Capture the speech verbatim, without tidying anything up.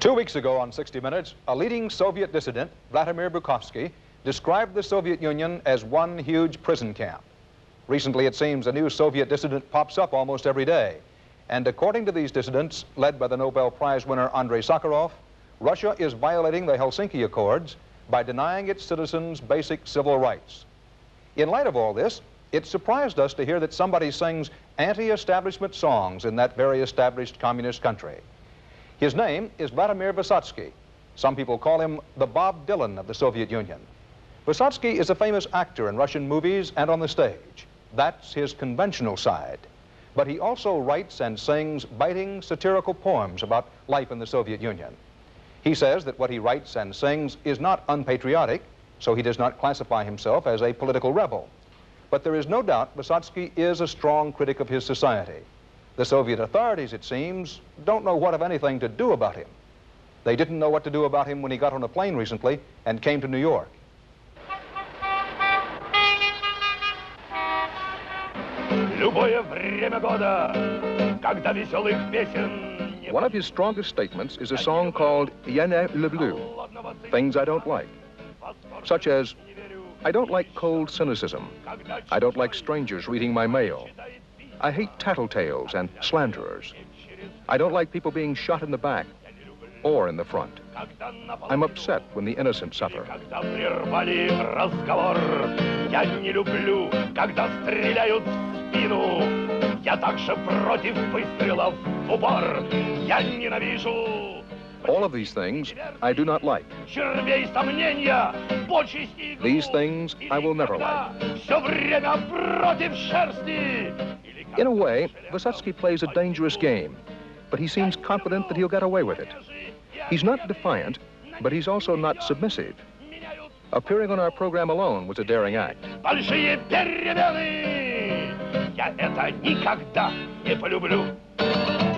Two weeks ago on sixty minutes, a leading Soviet dissident, Vladimir Bukovsky, described the Soviet Union as one huge prison camp. Recently, it seems a new Soviet dissident pops up almost every day. And according to these dissidents, led by the Nobel Prize winner Andrei Sakharov, Russia is violating the Helsinki Accords by denying its citizens basic civil rights. In light of all this, it surprised us to hear that somebody sings anti-establishment songs in that very established communist country. His name is Vladimir Vysotsky. Some people call him the Bob Dylan of the Soviet Union. Vysotsky is a famous actor in Russian movies and on the stage. That's his conventional side. But he also writes and sings biting, satirical poems about life in the Soviet Union. He says that what he writes and sings is not unpatriotic, so he does not classify himself as a political rebel. But there is no doubt Vysotsky is a strong critic of his society. The Soviet authorities, it seems, don't know what, if anything, to do about him. They didn't know what to do about him when he got on a plane recently and came to New York. One of his strongest statements is a song called "Я не люблю," things I don't like, such as, I don't like cold cynicism. I don't like strangers reading my mail. I hate tattletales and slanderers. I don't like people being shot in the back or in the front. I'm upset when the innocent suffer. All of these things I do not like. These things I will never like. In a way, Vysotsky plays a dangerous game, but he seems confident that he'll get away with it. He's not defiant, but he's also not submissive. Appearing on our program alone was a daring act. Я это никогда не полюблю.